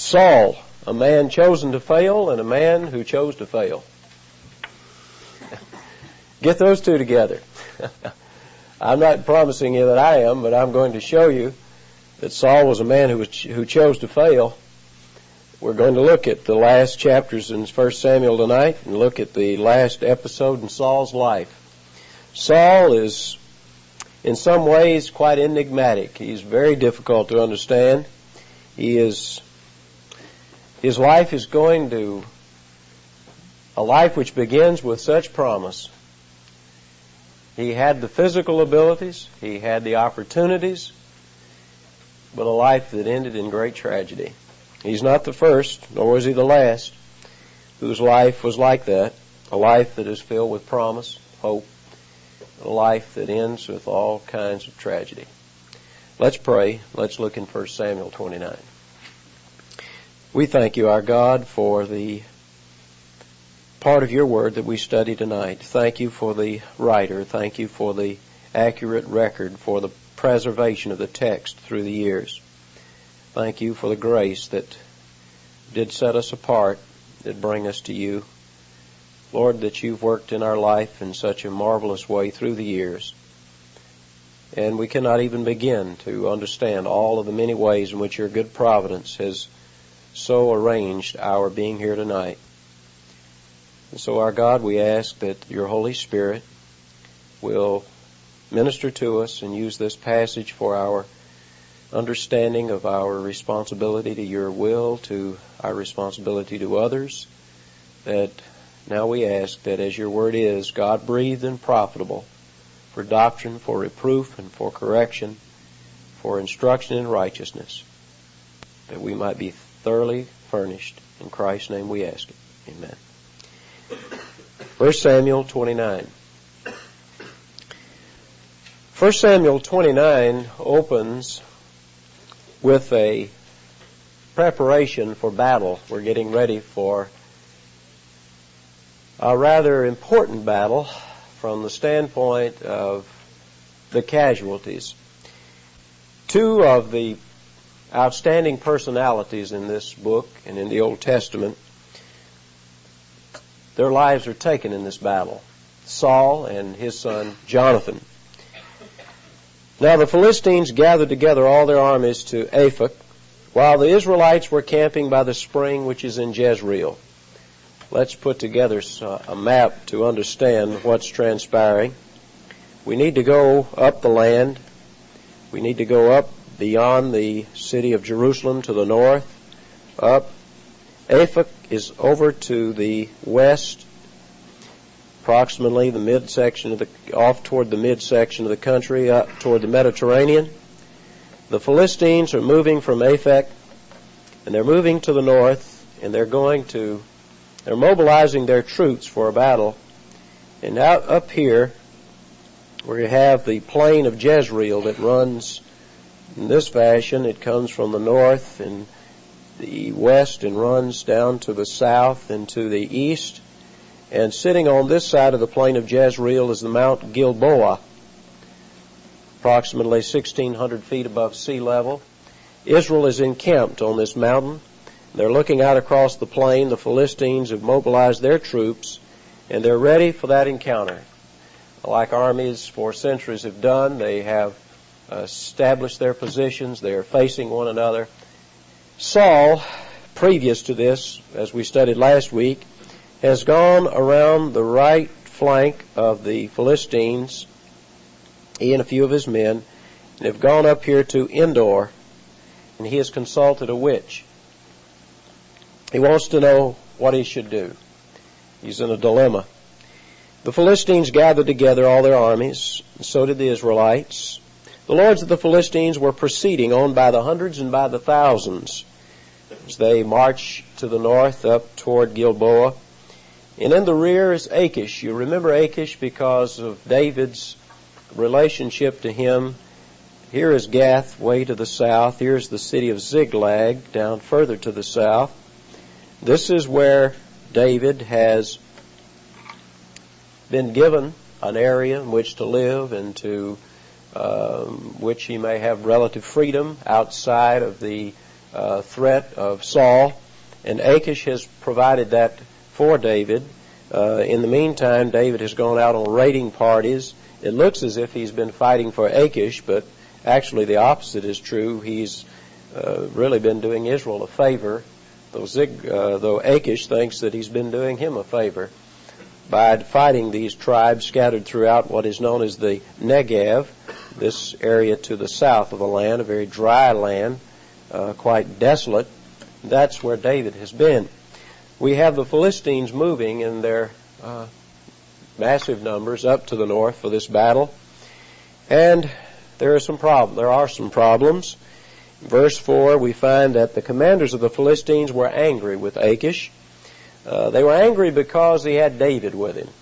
Saul, a man chosen to fail and a man who chose to fail. Get those two together. I'm not promising you that I am, but I'm going to show you that Saul was a man who chose to fail. We're going to look at the last chapters in 1 Samuel tonight and look at the last episode in Saul's life. Saul is, in some ways, quite enigmatic. He's very difficult to understand. His life is going to a life which begins with such promise. He had the physical abilities, he had the opportunities, but a life that ended in great tragedy. He's not the first, nor was he the last, whose life was like that, a life that is filled with promise, hope, a life that ends with all kinds of tragedy. Let's pray. Let's look in 1 Samuel 29. We thank you, our God, for the part of your word that we study tonight. Thank you for the writer. Thank you for the accurate record, for the preservation of the text through the years. Thank you for the grace that did set us apart, that bring us to you. Lord, that you've worked in our life in such a marvelous way through the years. And we cannot even begin to understand all of the many ways in which your good providence has so arranged our being here tonight. And so, our God, we ask that your Holy Spirit will minister to us and use this passage for our understanding of our responsibility to your will, to our responsibility to others. That now we ask that as your word is, God-breathed and profitable for doctrine, for reproof, and for correction, for instruction in righteousness, that we might be thoroughly furnished. In Christ's name we ask it. Amen. 1 Samuel 29. 1 Samuel 29 opens with a preparation for battle. We're getting ready for a rather important battle from the standpoint of the casualties. Two of the outstanding personalities in this book and in the Old Testament, their lives are taken in this battle, Saul and his son Jonathan. Now the Philistines gathered together all their armies to Aphek, while the Israelites were camping by the spring which is in Jezreel. Let's put together a map to understand what's transpiring. We need to go up the land. We need to go up beyond the city of Jerusalem to the north, up. Aphek is over to the west, approximately the midsection off toward the midsection of the country, up toward the Mediterranean. The Philistines are moving from Aphek, and they're moving to the north, and they're mobilizing their troops for a battle. And out up here, where you have the plain of Jezreel that runs in this fashion, it comes from the north and the west and runs down to the south and to the east. And sitting on this side of the plain of Jezreel is the Mount Gilboa, approximately 1,600 feet above sea level. Israel is encamped on this mountain. They're looking out across the plain. The Philistines have mobilized their troops, and they're ready for that encounter. Like armies for centuries have done, they have established their positions. They are facing one another. Saul, previous to this, as we studied last week, has gone around the right flank of the Philistines, he and a few of his men, and have gone up here to Endor, and he has consulted a witch. He wants to know what he should do. He's in a dilemma. The Philistines gathered together all their armies, and so did the Israelites. The lords of the Philistines were proceeding on by the hundreds and by the thousands as they march to the north up toward Gilboa. And in the rear is Achish. You remember Achish because of David's relationship to him. Here is Gath way to the south. Here's the city of Ziklag down further to the south. This is where David has been given an area in which to live and to which he may have relative freedom outside of the threat of Saul, and Achish has provided that for David. In the meantime, David has gone out on raiding parties. It looks as if he's been fighting for Achish, but actually the opposite is true. He's really been doing Israel a favor, though Achish thinks that he's been doing him a favor by fighting these tribes scattered throughout what is known as the Negev, this area to the south of the land, a very dry land, quite desolate. That's where David has been. We have the Philistines moving in their massive numbers up to the north for this battle, and there are some problems. In verse 4, we find that the commanders of the Philistines were angry with Achish. They were angry because he had David with him.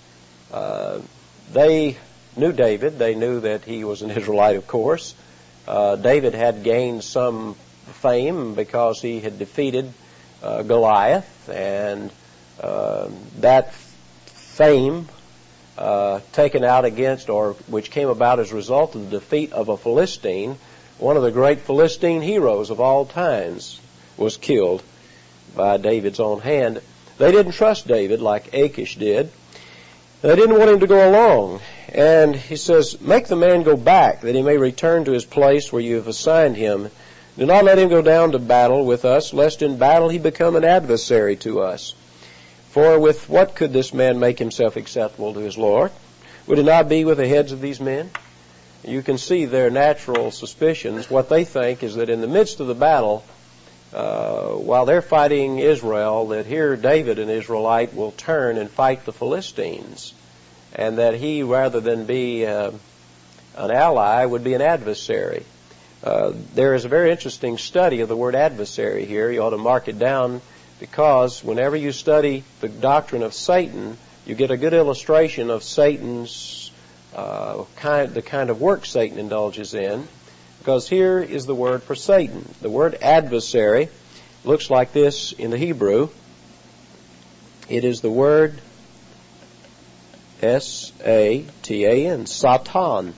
They knew David. They knew that he was an Israelite, of course. David had gained some fame because he had defeated Goliath, and that fame taken out against, or which came about as a result of the defeat of a Philistine, one of the great Philistine heroes of all times, was killed by David's own hand. They didn't trust David like Achish did. They didn't want him to go along. And he says, "Make the man go back, that he may return to his place where you have assigned him. Do not let him go down to battle with us, lest in battle he become an adversary to us. For with what could this man make himself acceptable to his Lord? Would it not be with the heads of these men?" You can see their natural suspicions. What they think is that in the midst of the battle, while they're fighting Israel, that here David, an Israelite, will turn and fight the Philistines, and that he, rather than be an ally, would be an adversary. There is a very interesting study of the word adversary here. You ought to mark it down, because whenever you study the doctrine of Satan, you get a good illustration of Satan's the kind of work Satan indulges in. Because here is the word for Satan. The word adversary looks like this in the Hebrew. It is the word S-A-T-A-N, Satan.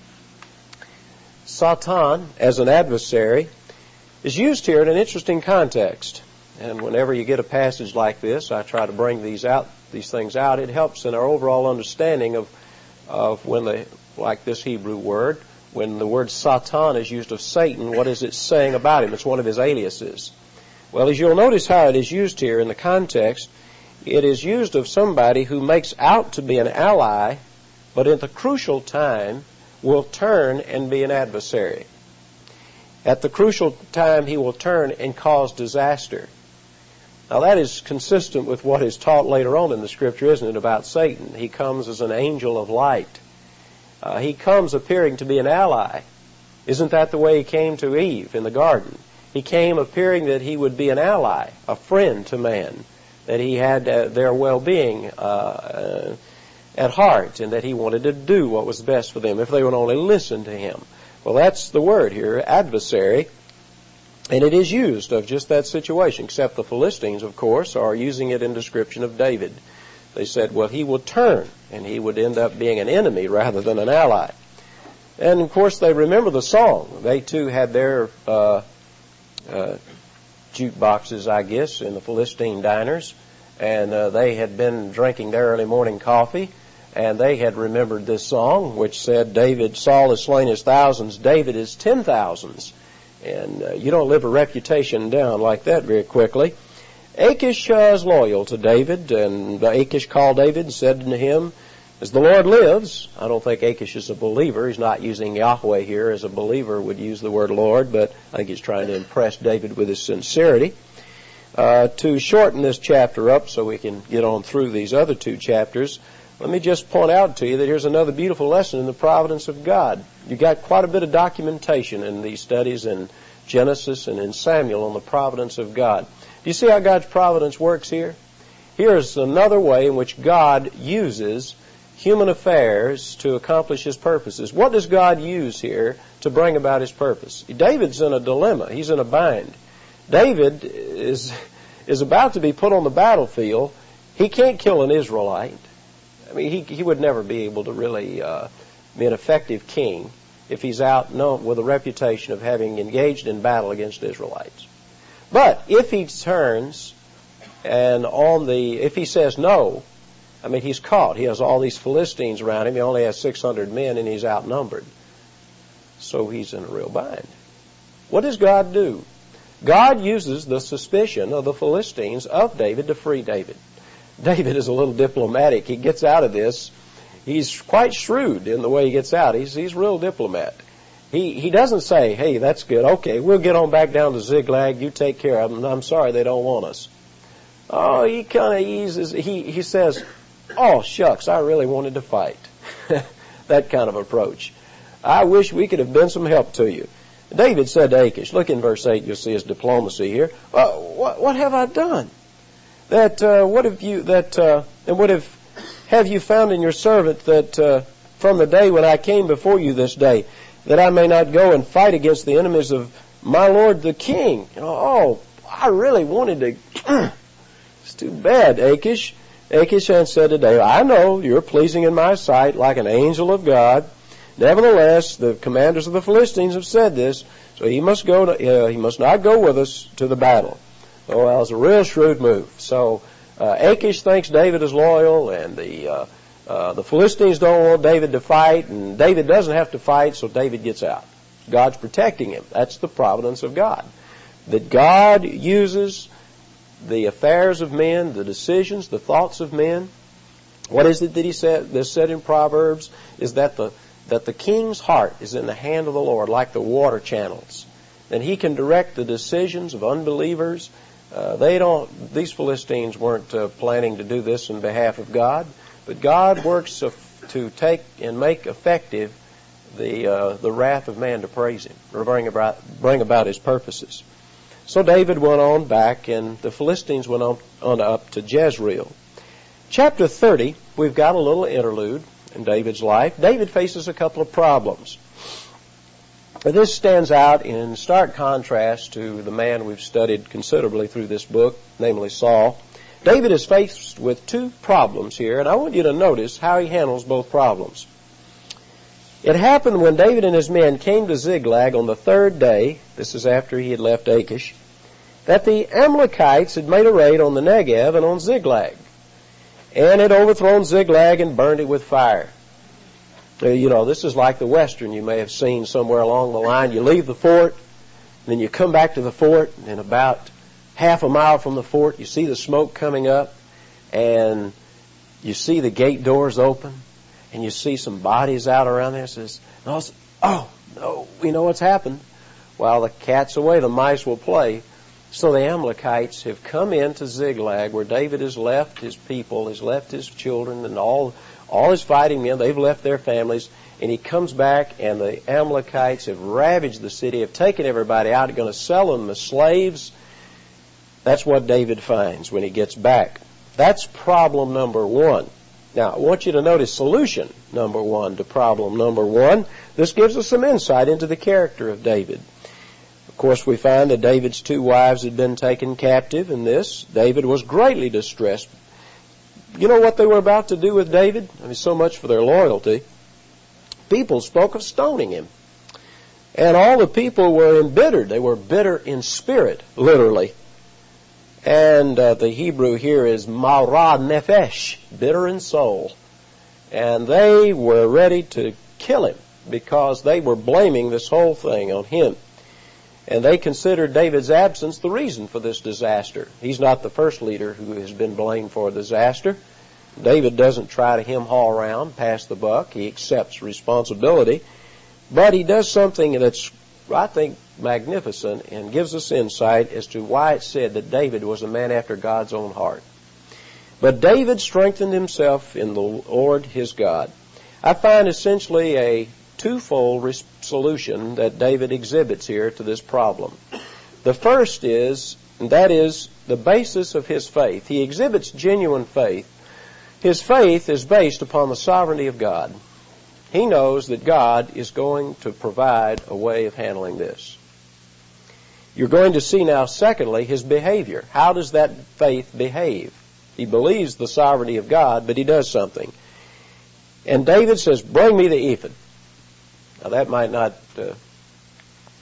Satan, as an adversary, is used here in an interesting context. And whenever you get a passage like this, I try to bring these things out. It helps in our overall understanding of when like this Hebrew word, when the word Satan is used of Satan, what is it saying about him? It's one of his aliases. Well, as you'll notice how it is used here in the context, it is used of somebody who makes out to be an ally, but at the crucial time will turn and be an adversary. At the crucial time, he will turn and cause disaster. Now, that is consistent with what is taught later on in the Scripture, isn't it, about Satan? He comes as an angel of light. He comes appearing to be an ally. Isn't that the way he came to Eve in the garden? He came appearing that he would be an ally, a friend to man, that he had their well-being at heart, and that he wanted to do what was best for them if they would only listen to him. Well, that's the word here, adversary. And it is used of just that situation, except the Philistines, of course, are using it in description of David. They said, well, he will turn, and he would end up being an enemy rather than an ally. And, of course, they remember the song. They, too, had their jukeboxes, I guess, in the Philistine diners, and they had been drinking their early morning coffee, and they had remembered this song, which said, Saul has slain his thousands, David his 10,000s. And you don't live a reputation down like that very quickly. Achish is loyal to David, and Achish called David and said to him, as the Lord lives. I don't think Achish is a believer. He's not using Yahweh here as a believer would use the word Lord, but I think he's trying to impress David with his sincerity. To shorten this chapter up so we can get on through these other two chapters, let me just point out to you that here's another beautiful lesson in the providence of God. You've got quite a bit of documentation in these studies in Genesis and in Samuel on the providence of God. Do you see how God's providence works here? Here's another way in which God uses human affairs to accomplish his purposes. What does God use here to bring about his purpose? David's in a dilemma. He's in a bind. David is about to be put on the battlefield. He can't kill an Israelite. I mean, he would never be able to really be an effective king if he's out known with a reputation of having engaged in battle against Israelites. But if he turns and if he says no, I mean, he's caught. He has all these Philistines around him. He only has 600 men and he's outnumbered. So he's in a real bind. What does God do? God uses the suspicion of the Philistines of David to free David. David is a little diplomatic. He gets out of this. He's quite shrewd in the way he gets out. He's real diplomat. He doesn't say, hey, that's good. Okay, we'll get on back down to Ziklag. You take care of them. I'm sorry they don't want us. Oh, he kind of eases. He says, oh, shucks, I really wanted to fight. That kind of approach. I wish we could have been some help to you. David said to Achish, look in verse 8, you'll see his diplomacy here. What have I done? Have you found in your servant that from the day when I came before you this day, that I may not go and fight against the enemies of my lord the king? Oh, I really wanted to. It's too bad, Achish. Achish said to David, I know you're pleasing in my sight like an angel of God. Nevertheless, the commanders of the Philistines have said this, so he must not go with us to the battle. Oh, that was a real shrewd move. So Achish thinks David is loyal, and the Philistines don't want David to fight, and David doesn't have to fight, so David gets out. God's protecting him. That's the providence of God. That God uses the affairs of men, the decisions, the thoughts of men. What is it that he said? That's said in Proverbs is that the king's heart is in the hand of the Lord, like the water channels. And he can direct the decisions of unbelievers. These Philistines weren't planning to do this in behalf of God, but God works to take and make effective the wrath of man to praise him, or bring about his purposes. So David went on back, and the Philistines went on up to Jezreel. Chapter 30, we've got a little interlude in David's life. David faces a couple of problems. But this stands out in stark contrast to the man we've studied considerably through this book, namely Saul. David is faced with two problems here, and I want you to notice how he handles both problems. It happened when David and his men came to Ziklag on the third day, this is after he had left Achish, that the Amalekites had made a raid on the Negev and on Ziklag, and had overthrown Ziklag and burned it with fire. This is like the Western you may have seen somewhere along the line. You leave the fort, then you come back to the fort, and about half a mile from the fort, you see the smoke coming up, and you see the gate doors open, and you see some bodies out around there. Says, oh, no, we know what's happened. While the cat's away, the mice will play. So the Amalekites have come into Ziklag, where David has left his people, has left his children, and all his fighting men. They've left their families, and he comes back, and the Amalekites have ravaged the city, have taken everybody out, are going to sell them as slaves. That's what David finds when he gets back. That's problem number one. Now, I want you to notice solution number one to problem number one. This gives us some insight into the character of David. Of course, we find that David's two wives had been taken captive in this. David was greatly distressed. You know what they were about to do with David? I mean, so much for their loyalty. People spoke of stoning him. And all the people were embittered. They were bitter in spirit, literally. And the Hebrew here is marad nefesh, bitter in soul. And they were ready to kill him because they were blaming this whole thing on him. And they considered David's absence the reason for this disaster. He's not the first leader who has been blamed for a disaster. David doesn't try to hem-haw around, pass the buck. He accepts responsibility. But he does something that's, I think, magnificent and gives us insight as to why it's said that David was a man after God's own heart. But David strengthened himself in the Lord his God. I find essentially a twofold solution that David exhibits here to this problem. The first is, and that is the basis of his faith. He exhibits genuine faith. His faith is based upon the sovereignty of God. He knows that God is going to provide a way of handling this. You're going to see now, secondly, his behavior. How does that faith behave? He believes the sovereignty of God, but he does something. And David says, bring me the ephod. Now that might not,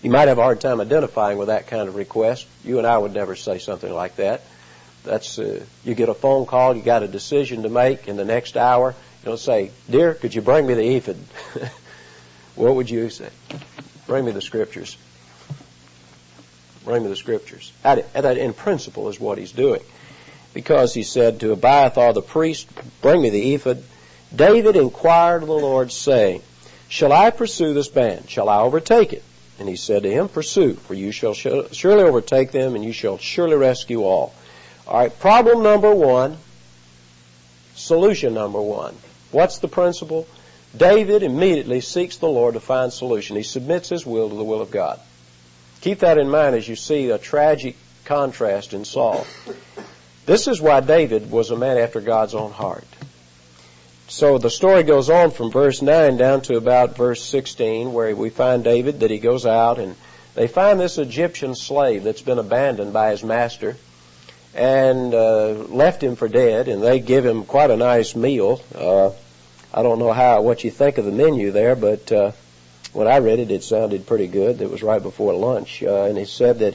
You might have a hard time identifying with that kind of request. You and I would never say something like that. That's you get a phone call, you got a decision to make in the next hour. You don't say, "Dear, could you bring me the ephod?" What would you say? Bring me the scriptures. Bring me the scriptures. That in principle is what he's doing. Because he said to Abiathar the priest, "Bring me the ephod." David inquired of the Lord, saying, "Shall I pursue this band? Shall I overtake it?" And he said to him, "Pursue, for you shall surely overtake them, and you shall surely rescue all." All right, problem number one, solution number one. What's the principle? David immediately seeks the Lord to find solution. He submits his will to the will of God. Keep that in mind as you see a tragic contrast in Saul. This is why David was a man after God's own heart. So the story goes on from verse 9 down to about verse 16, where we find David, that he goes out, and they find this Egyptian slave that's been abandoned by his master and left him for dead, and they give him quite a nice meal. I don't know what you think of the menu there, but when I read it, it sounded pretty good. It was right before lunch, and it said that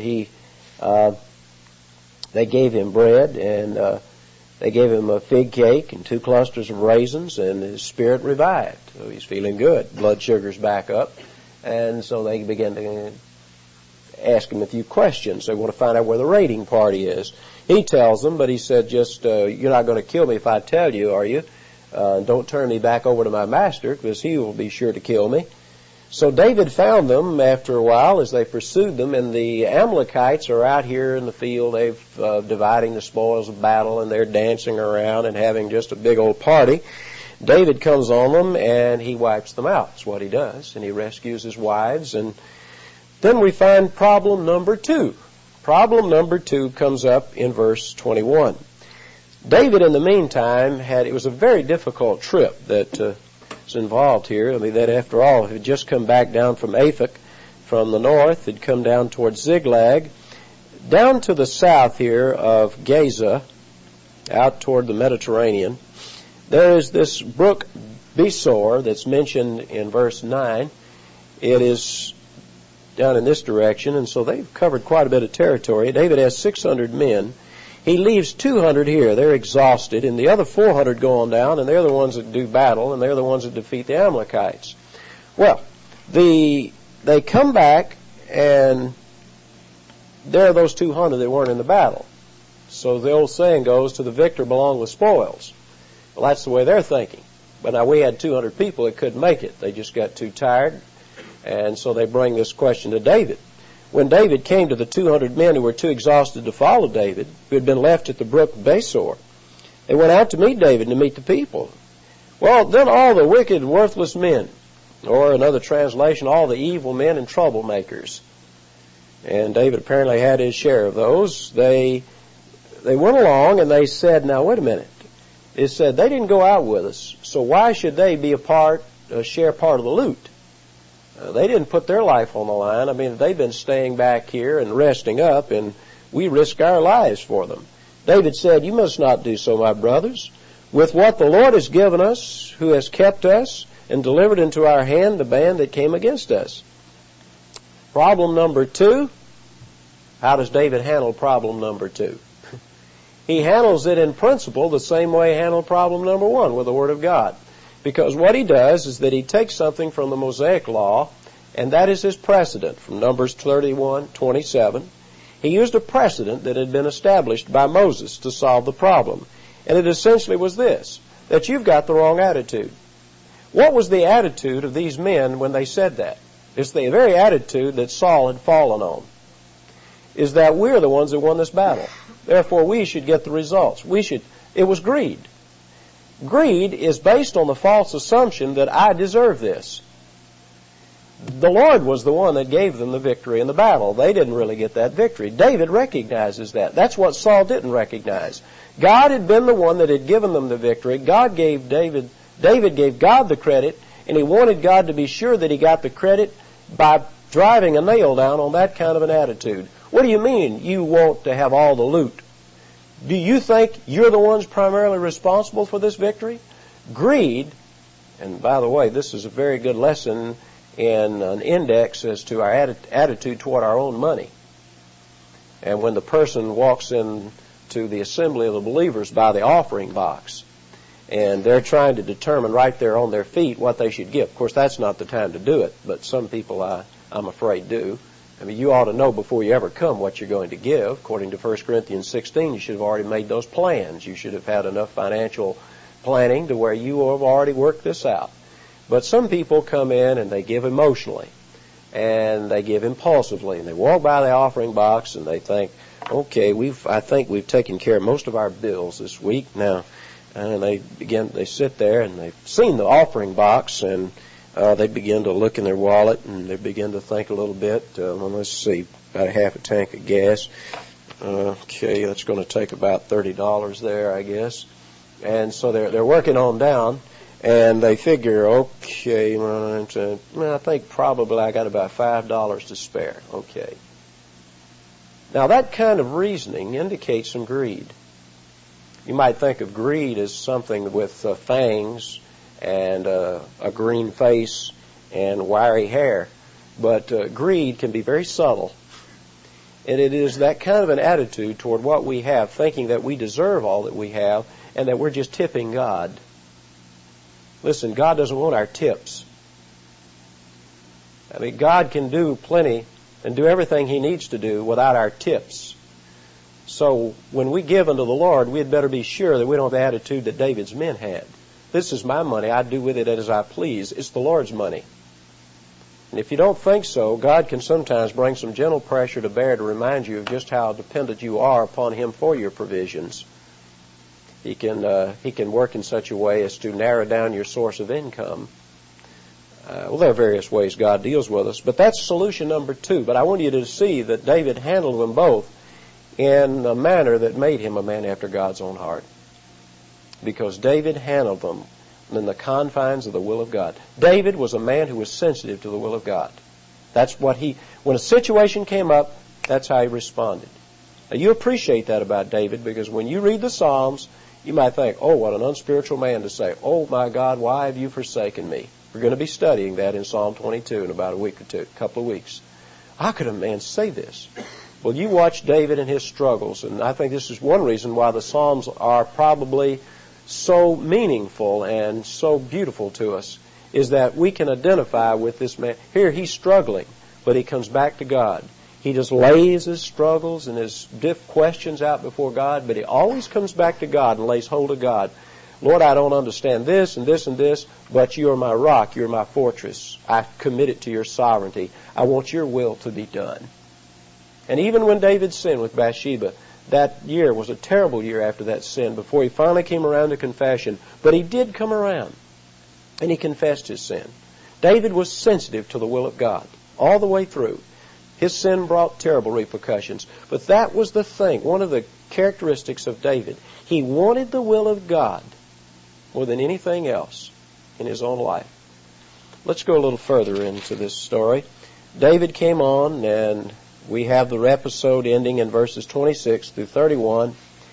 they gave him bread, and they gave him a fig cake and 2 clusters of raisins, and his spirit revived. So he's feeling good. Blood sugar's back up. And so they began to ask him a few questions. They want to find out where the raiding party is. He tells them, but he said, you're not going to kill me if I tell you, are you? Don't turn me back over to my master, because he will be sure to kill me. So David found them after a while as they pursued them, and the Amalekites are out here in the field. They've dividing the spoils of battle, and they're dancing around and having just a big old party. David comes on them, and he wipes them out. That's what he does, and he rescues his wives. And then we find problem number 2. Problem number 2 comes up in verse 21. David, in the meantime, it was a very difficult trip that was involved here. I mean, that after all, he had just come back down from Aphek from the north. He'd come down towards Ziklag. Down to the south here of Gaza, out toward the Mediterranean, there is this brook Besor that's mentioned in verse 9. It is down in this direction, and so they've covered quite a bit of territory. David has 600 men. He leaves 200 here. They're exhausted, and the other 400 go on down, and they're the ones that do battle, and they're the ones that defeat the Amalekites. Well, they come back, and there are those 200 that weren't in the battle. So the old saying goes, to the victor belong the spoils. Well, that's the way they're thinking. But now we had 200 people that couldn't make it. They just got too tired, and so they bring this question to David. When David came to the 200 men who were too exhausted to follow David, who had been left at the brook Besor, they went out to meet David and to meet the people. Well, then all the wicked, worthless men, or another translation, all the evil men and troublemakers, and David apparently had his share of those, they went along and they said, now wait a minute. It said they didn't go out with us, so why should they be share part of the loot? They didn't put their life on the line. I mean, they've been staying back here and resting up, and we risk our lives for them. David said, you must not do so, my brothers. With what the Lord has given us, who has kept us and delivered into our hand the band that came against us. Problem number 2. How does David handle problem number 2? He handles it in principle the same way he handled problem number 1 with the Word of God. Because what he does is that he takes something from the Mosaic Law, and that is his precedent from Numbers 31:27. He used a precedent that had been established by Moses to solve the problem. And it essentially was this, that you've got the wrong attitude. What was the attitude of these men when they said that? It's the very attitude that Saul had fallen on. Is that we're the ones that won this battle. Therefore, we should get the results. It was greed. Greed is based on the false assumption that I deserve this. The Lord was the one that gave them the victory in the battle. They didn't really get that victory. David recognizes that. That's what Saul didn't recognize. God had been the one that had given them the victory. David gave God the credit, and he wanted God to be sure that he got the credit by driving a nail down on that kind of an attitude. What do you mean you want to have all the loot? Do you think you're the ones primarily responsible for this victory? Greed, and by the way, this is a very good lesson in an index as to our attitude toward our own money. And when the person walks into the assembly of the believers by the offering box, and they're trying to determine right there on their feet what they should give. Of course, that's not the time to do it, but some people, I'm afraid, do. I mean, you ought to know before you ever come what you're going to give. According to 1 Corinthians 16, you should have already made those plans. You should have had enough financial planning to where you have already worked this out. But some people come in and they give emotionally, and they give impulsively, and they walk by the offering box and they think, okay, I think we've taken care of most of our bills this week now. And they sit there and they've seen the offering box, and they begin to look in their wallet, and they begin to think a little bit. Well, let's see, about a half a tank of gas. Okay, that's going to take about $30 there, I guess. And so they're working on down, and they figure, okay, well, I think probably I got about $5 to spare. Okay. Now that kind of reasoning indicates some greed. You might think of greed as something with fangs and a green face and wiry hair, but greed can be very subtle. And it is that kind of an attitude toward what we have, thinking that we deserve all that we have and that we're just tipping God. Listen, God doesn't want our tips. I mean, God can do plenty and do everything He needs to do without our tips. So when we give unto the Lord, we had better be sure that we don't have the attitude that David's men had. This is my money. I do with it as I please. It's the Lord's money. And if you don't think so, God can sometimes bring some gentle pressure to bear to remind you of just how dependent you are upon Him for your provisions. He can work in such a way as to narrow down your source of income. Well, there are various ways God deals with us, but that's solution number 2. But I want you to see that David handled them both in a manner that made him a man after God's own heart. Because David handled them in the confines of the will of God. David was a man who was sensitive to the will of God. That's what when a situation came up, that's how he responded. Now, you appreciate that about David, because when you read the Psalms, you might think, oh, what an unspiritual man to say, oh my God, why have you forsaken me? We're going to be studying that in Psalm 22 in about a couple of weeks. How could a man say this? Well, you watch David and his struggles, and I think this is one reason why the Psalms are probably so meaningful and so beautiful to us, is that we can identify with this man. Here he's struggling, but he comes back to God. He just lays his struggles and his questions out before God, but he always comes back to God and lays hold of God. Lord, I don't understand this and this and this, but you are my rock, you're my fortress. I commit it to your sovereignty. I want your will to be done. And even when David sinned with Bathsheba, that year was a terrible year after that sin before he finally came around to confession. But he did come around, and he confessed his sin. David was sensitive to the will of God all the way through. His sin brought terrible repercussions. But that was the thing, one of the characteristics of David. He wanted the will of God more than anything else in his own life. Let's go a little further into this story. David came on, and we have the episode ending in verses 26 through 31.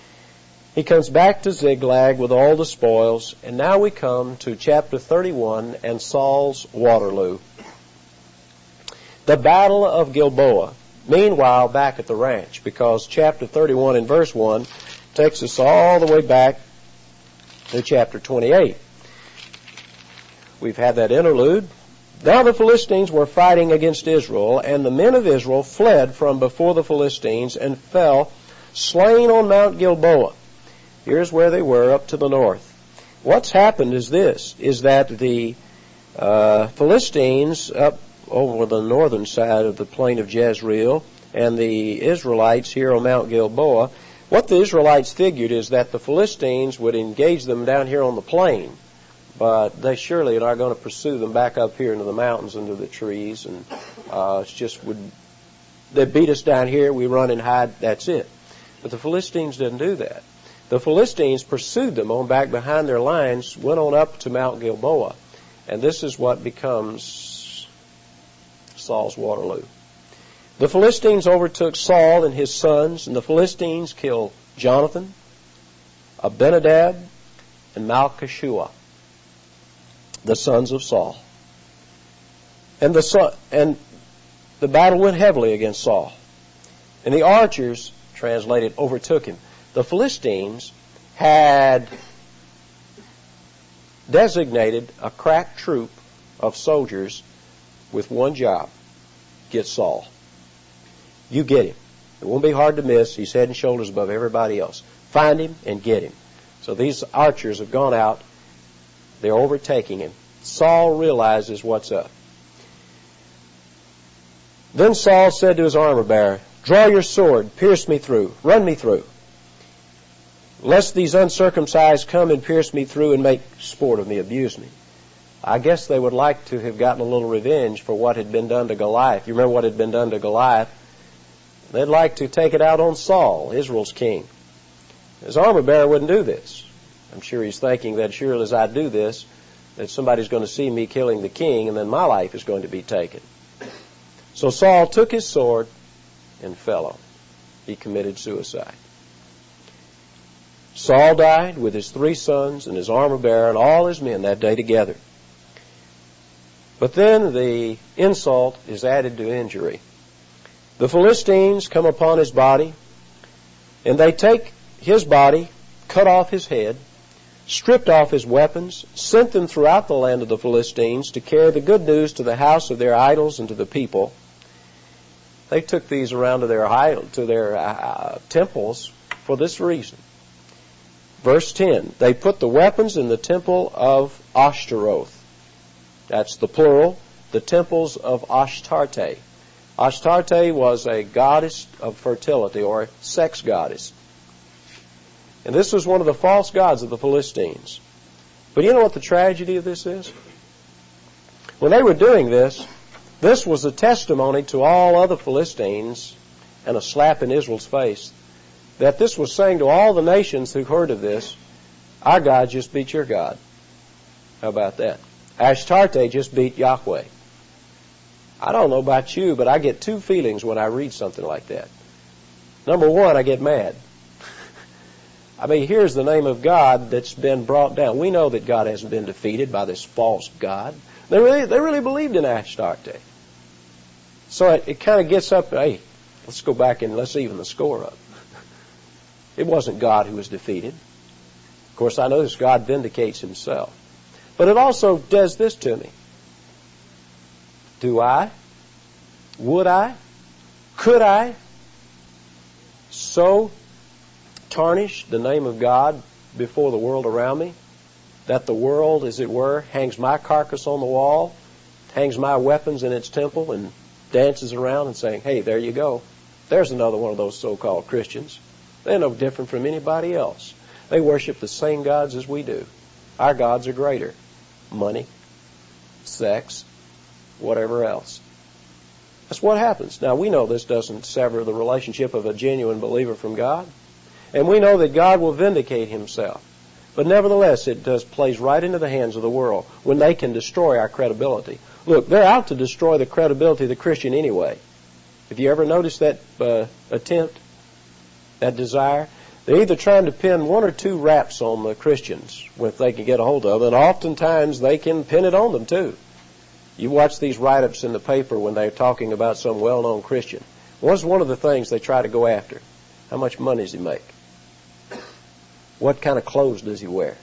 He comes back to Ziklag with all the spoils, and now we come to chapter 31 and Saul's Waterloo. The Battle of Gilboa. Meanwhile, back at the ranch, because chapter 31 and verse 1 takes us all the way back to chapter 28. We've had that interlude. Now the Philistines were fighting against Israel, and the men of Israel fled from before the Philistines and fell slain on Mount Gilboa. Here's where they were, up to the north. What's happened is this, is that the Philistines up over the northern side of the plain of Jezreel and the Israelites here on Mount Gilboa, what the Israelites figured is that the Philistines would engage them down here on the plain, but they surely are going to pursue them back up here into the mountains, into the trees, and they beat us down here, we run and hide, that's it. But the Philistines didn't do that. The Philistines pursued them on back behind their lines, went on up to Mount Gilboa, and this is what becomes Saul's Waterloo. The Philistines overtook Saul and his sons, and the Philistines killed Jonathan, Abinadab, and Malchishua, the sons of Saul. And the battle went heavily against Saul. And the archers, translated, overtook him. The Philistines had designated a crack troop of soldiers with one job: get Saul. You get him. It won't be hard to miss. He's head and shoulders above everybody else. Find him and get him. So these archers have gone out. They're overtaking him. Saul realizes what's up. Then Saul said to his armor-bearer, "Draw your sword, pierce me through, run me through, lest these uncircumcised come and pierce me through and make sport of me, abuse me." I guess they would like to have gotten a little revenge for what had been done to Goliath. You remember what had been done to Goliath? They'd like to take it out on Saul, Israel's king. His armor-bearer wouldn't do this. I'm sure he's thinking that surely as I do this, that somebody's going to see me killing the king and then my life is going to be taken. So Saul took his sword and fell on him. He committed suicide. Saul died with his 3 sons and his armor-bearer and all his men that day together. But then the insult is added to injury. The Philistines come upon his body, and they take his body, cut off his head, stripped off his weapons, sent them throughout the land of the Philistines to carry the good news to the house of their idols and to the people. They took these around to their temples for this reason. Verse 10, they put the weapons in the temple of Ashtaroth. That's the plural, the temples of Ashtarte. Ashtarte was a goddess of fertility, or a sex goddess. And this was one of the false gods of the Philistines. But you know what the tragedy of this is? When they were doing this, this was a testimony to all other Philistines and a slap in Israel's face, that this was saying to all the nations who heard of this, our God just beat your God. How about that? Ashtarte just beat Yahweh. I don't know about you, but I get 2 feelings when I read something like that. Number 1, I get mad. I mean, here's the name of God that's been brought down. We know that God hasn't been defeated by this false God. They really believed in Ashtarte. So it kind of gets up, hey, let's go back and let's even the score up. It wasn't God who was defeated. Of course, I know this God vindicates himself. But it also does this to me. Do I? Would I? Could I so tarnish the name of God before the world around me that the world, as it were, hangs my carcass on the wall, hangs my weapons in its temple, and dances around and saying, hey, there you go. There's another one of those so-called Christians. They're no different from anybody else. They worship the same gods as we do. Our gods are greater. Money, sex, whatever else. That's what happens. Now, we know this doesn't sever the relationship of a genuine believer from God. And we know that God will vindicate himself. But nevertheless, it plays right into the hands of the world when they can destroy our credibility. Look, they're out to destroy the credibility of the Christian anyway. Have you ever noticed that attempt, that desire? They're either trying to pin 1 or 2 raps on the Christians if they can get a hold of it, and oftentimes they can pin it on them too. You watch these write-ups in the paper when they're talking about some well-known Christian. What's one of the things they try to go after? How much money does he make? What kind of clothes does he wear?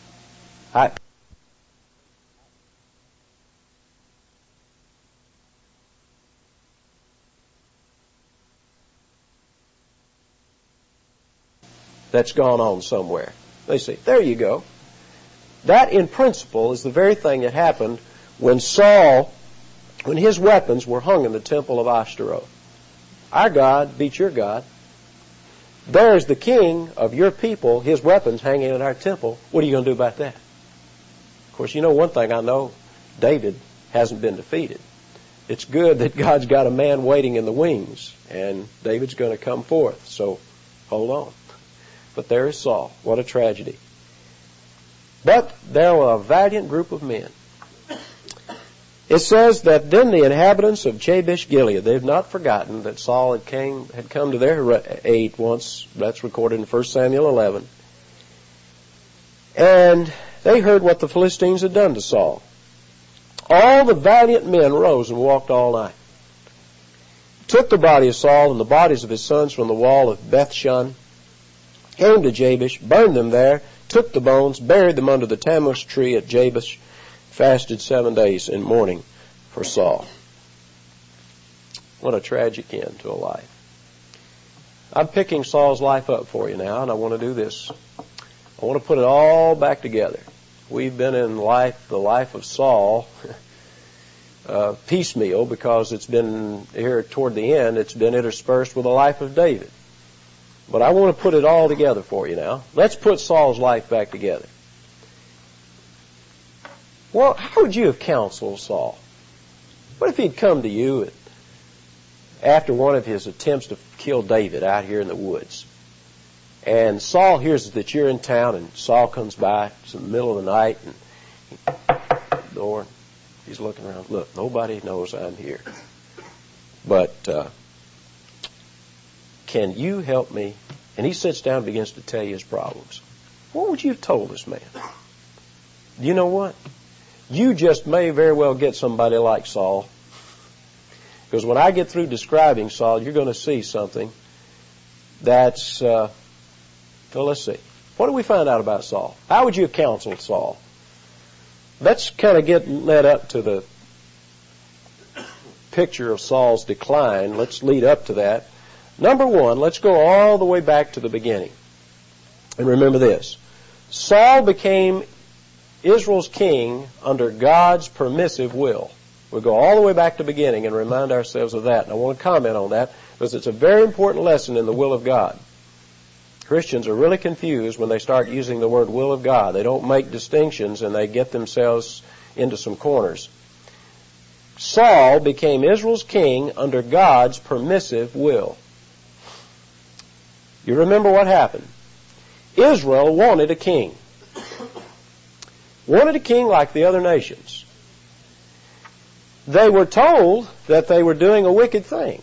That's gone on somewhere. They say, there you go. That in principle is the very thing that happened when his weapons were hung in the temple of Ashtaroth. Our God beat your God. There's the king of your people, his weapons hanging in our temple. What are you going to do about that? Of course, you know one thing I know, David hasn't been defeated. It's good that God's got a man waiting in the wings, and David's going to come forth. So hold on. But there is Saul. What a tragedy. But there were a valiant group of men. It says that then the inhabitants of Jabesh Gilead, they've not forgotten that Saul had come to their aid once. That's recorded in 1 Samuel 11. And they heard what the Philistines had done to Saul. All the valiant men rose and walked all night, took the body of Saul and the bodies of his sons from the wall of Bethshan, came to Jabesh, burned them there, took the bones, buried them under the Tammuz tree at Jabesh, fasted 7 days in mourning for Saul. What a tragic end to a life. I'm picking Saul's life up for you now, and I want to do this. I want to put it all back together. We've been in the life of Saul, piecemeal, because it's been here toward the end, it's been interspersed with the life of David. But I want to put it all together for you now. Let's put Saul's life back together. Well, how would you have counseled Saul? What if he'd come to you after one of his attempts to kill David out here in the woods? And Saul hears that you're in town, and Saul comes by. It's in the middle of the night, and the door, he's looking around. Look, nobody knows I'm here. But can you help me? And he sits down and begins to tell you his problems. What would you have told this man? You know what? You just may very well get somebody like Saul. Because when I get through describing Saul, you're going to see something that's, well, let's see. What do we find out about Saul? How would you have counseled Saul? Let's kind of get led up to the picture of Saul's decline. Let's lead up to that. Number one, let's go all the way back to the beginning. And remember this. Saul became Israel's king under God's permissive will. We'll go all the way back to the beginning and remind ourselves of that. And I want to comment on that because it's a very important lesson in the will of God. Christians are really confused when they start using the word will of God. They don't make distinctions and they get themselves into some corners. Saul became Israel's king under God's permissive will. You remember what happened. Israel wanted a king. Wanted a king like the other nations. They were told that they were doing a wicked thing.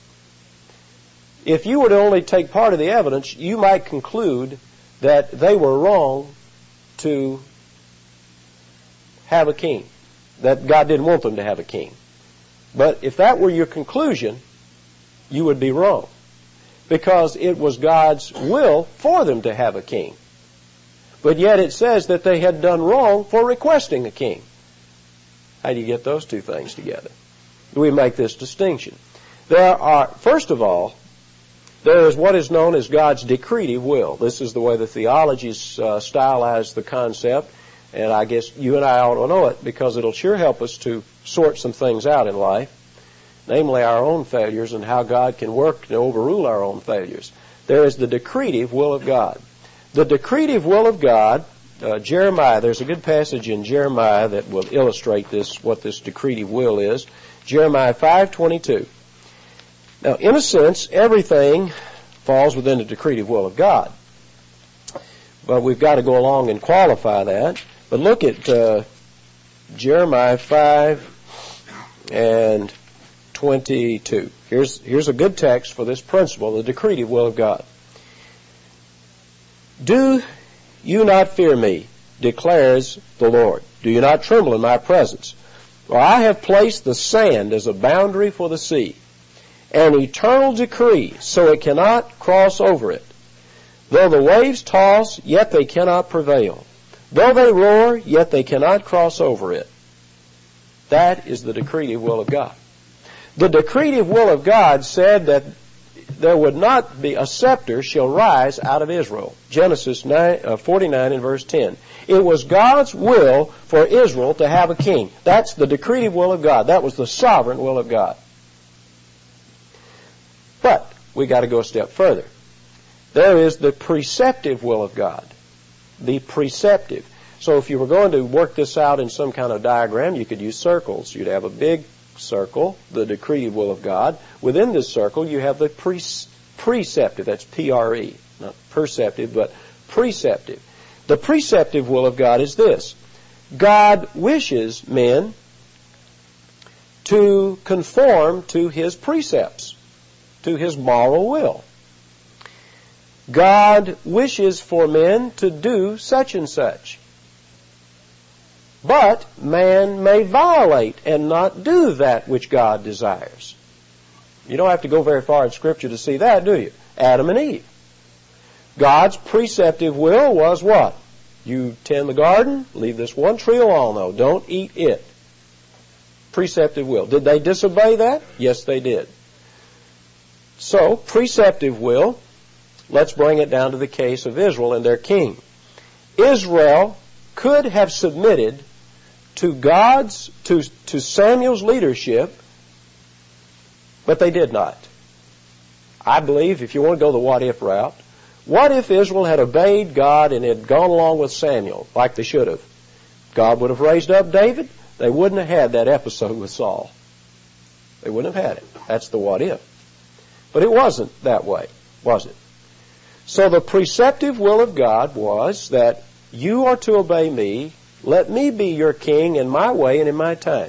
If you were to only take part of the evidence, you might conclude that they were wrong to have a king, that God didn't want them to have a king. But if that were your conclusion, you would be wrong, because it was God's will for them to have a king. But yet it says that they had done wrong for requesting a king. How do you get those two things together? We make this distinction. There are, first of all, there is what is known as God's decretive will. This is the way the theologies stylize the concept, and I guess you and I ought to know it because it'll sure help us to sort some things out in life, namely our own failures and how God can work to overrule our own failures. There is the decretive will of God. The decretive will of God, Jeremiah, there's a good passage in Jeremiah that will illustrate this, what this decretive will is. Jeremiah 5:22. Now, in a sense, everything falls within the decretive will of God. But we've got to go along and qualify that. But look at Jeremiah 5:22. Here's a good text for this principle, the decretive will of God. Do you not fear me, declares the Lord. Do you not tremble in my presence? For I have placed the sand as a boundary for the sea, an eternal decree, so it cannot cross over it. Though the waves toss, yet they cannot prevail. Though they roar, yet they cannot cross over it. That is the decretive will of God. The decretive will of God said that there would not be a scepter shall rise out of Israel. Genesis 49 and verse 10. It was God's will for Israel to have a king. That's the decretive will of God. That was the sovereign will of God. But we got to go a step further. There is the preceptive will of God. The preceptive. So if you were going to work this out in some kind of diagram, you could use circles. You'd have a big circle, the decretive will of God. Within this circle, you have the preceptive. That's P-R-E. Not perceptive, but preceptive. The preceptive will of God is this. God wishes men to conform to His precepts, to His moral will. God wishes for men to do such and such. But man may violate and not do that which God desires. You don't have to go very far in Scripture to see that, do you? Adam and Eve. God's preceptive will was what? You tend the garden, leave this one tree alone, though. Don't eat it. Preceptive will. Did they disobey that? Yes, they did. So, preceptive will, let's bring it down to the case of Israel and their king. Israel could have submitted to Samuel's leadership, but they did not. I believe, if you want to go the what-if route, what if Israel had obeyed God and had gone along with Samuel like they should have? God would have raised up David. They wouldn't have had that episode with Saul. They wouldn't have had it. That's the what-if. But it wasn't that way, was it? So the preceptive will of God was that you are to obey me. Let me be your king in my way and in my time.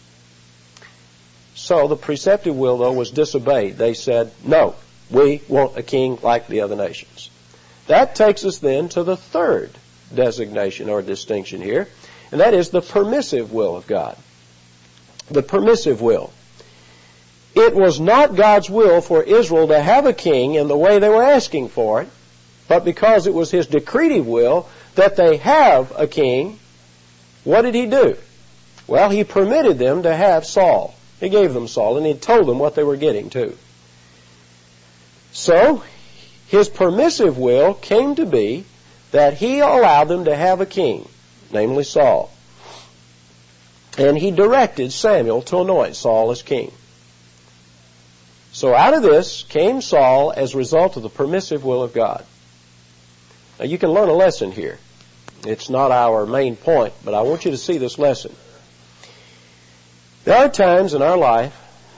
So the preceptive will, though, was disobeyed. They said, no, we want a king like the other nations. That takes us then to the third designation or distinction here, and that is the permissive will of God. The permissive will. It was not God's will for Israel to have a king in the way they were asking for it, but because it was His decretive will that they have a king, what did He do? Well, He permitted them to have Saul. He gave them Saul, and He told them what they were getting too. So, His permissive will came to be that He allowed them to have a king, namely Saul. And He directed Samuel to anoint Saul as king. So out of this came Saul as a result of the permissive will of God. Now you can learn a lesson here. It's not our main point, but I want you to see this lesson. There are times in our life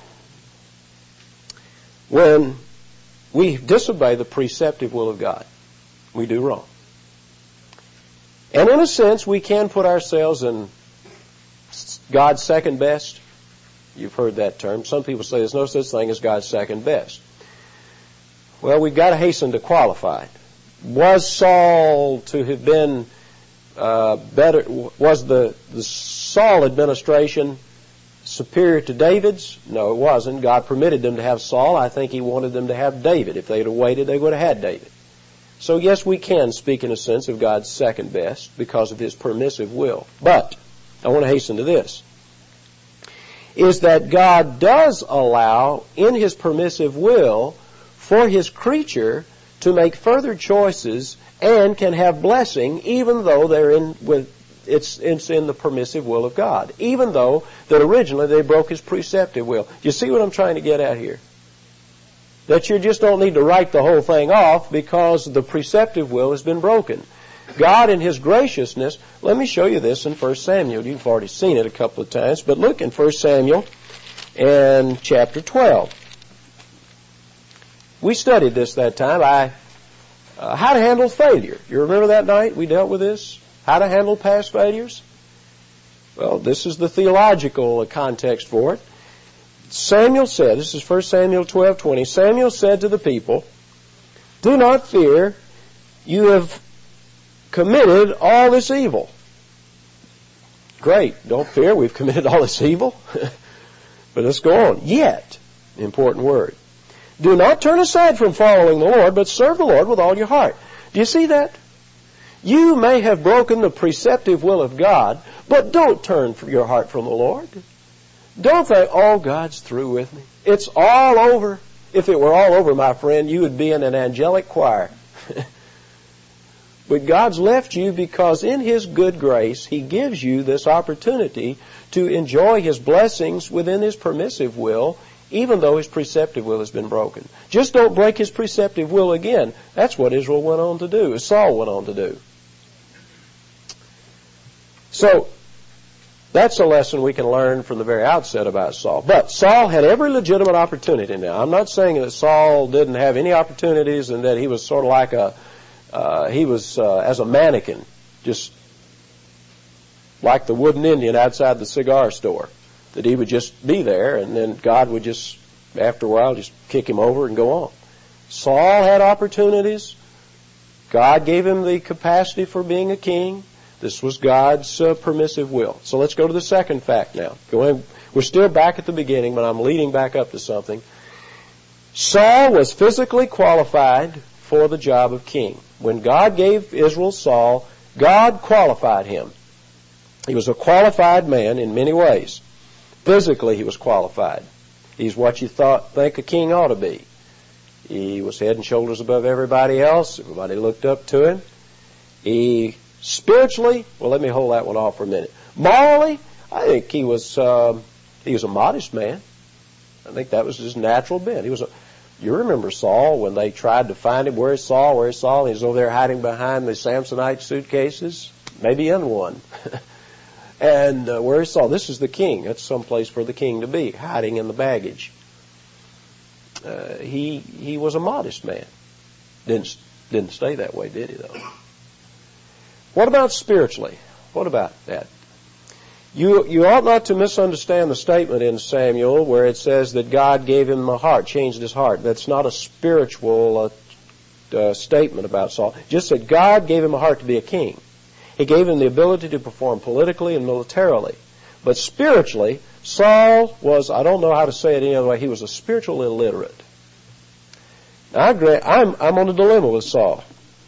when we disobey the preceptive will of God. We do wrong. And in a sense, we can put ourselves in God's second best. You've heard that term. Some people say there's no such thing as God's second best. Well, we've got to hasten to qualify. Was Saul to have been better? Was the Saul administration superior to David's? No, it wasn't. God permitted them to have Saul. I think He wanted them to have David. If they'd have waited, they would have had David. So yes, we can speak in a sense of God's second best because of His permissive will. But I want to hasten to this, is that God does allow in His permissive will for His creature to make further choices and can have blessing even though it's in the permissive will of God, even though that originally they broke His preceptive will. You see what I'm trying to get at here? That you just don't need to write the whole thing off because the preceptive will has been broken. God in His graciousness, let me show you this in 1 Samuel. You've already seen it a couple of times, but look in 1 Samuel and chapter 12. We studied this that time. How to handle failure. You remember that night we dealt with this? How to handle past failures? Well, this is the theological context for it. Samuel said, this is 1 Samuel 12:20, Samuel said to the people, "Do not fear, you have committed all this evil." Great, don't fear, we've committed all this evil. But let's go on. Yet, important word. Do not turn aside from following the Lord, but serve the Lord with all your heart. Do you see that? You may have broken the preceptive will of God, but don't turn your heart from the Lord. Don't think, oh, God's through with me. It's all over. If it were all over, my friend, you would be in an angelic choir. But God's left you because in His good grace, He gives you this opportunity to enjoy His blessings within His permissive will, even though His preceptive will has been broken. Just don't break His preceptive will again. That's what Israel went on to do, as Saul went on to do. So, that's a lesson we can learn from the very outset about Saul. But Saul had every legitimate opportunity now. I'm not saying that Saul didn't have any opportunities and that he was sort of like as a mannequin, just like the wooden Indian outside the cigar store, that he would just be there and then God would just, after a while, just kick him over and go on. Saul had opportunities. God gave him the capacity for being a king. This was God's permissive will. So let's go to the second fact now. We're still back at the beginning, but I'm leading back up to something. Saul was physically qualified for the job of king. When God gave Israel Saul, God qualified him. He was a qualified man in many ways. Physically, he was qualified. He's what you think a king ought to be. He was head and shoulders above everybody else. Everybody looked up to him. He spiritually, well, let me hold that one off for a minute. Morally, I think he was a modest man. I think that was his natural bent. You remember Saul when they tried to find him. Where's Saul? Where's Saul? And he's over there hiding behind the Samsonite suitcases, maybe in one. And where's Saul? This is the king. That's some place for the king to be, hiding in the baggage. He was a modest man. Didn't stay that way, did he, though? What about spiritually? What about that? You ought not to misunderstand the statement in Samuel where it says that God gave him a heart, changed his heart. That's not a spiritual statement about Saul. Just that God gave him a heart to be a king. He gave him the ability to perform politically and militarily. But spiritually, Saul was, I don't know how to say it any other way, he was a spiritual illiterate. Now, I'm on a dilemma with Saul.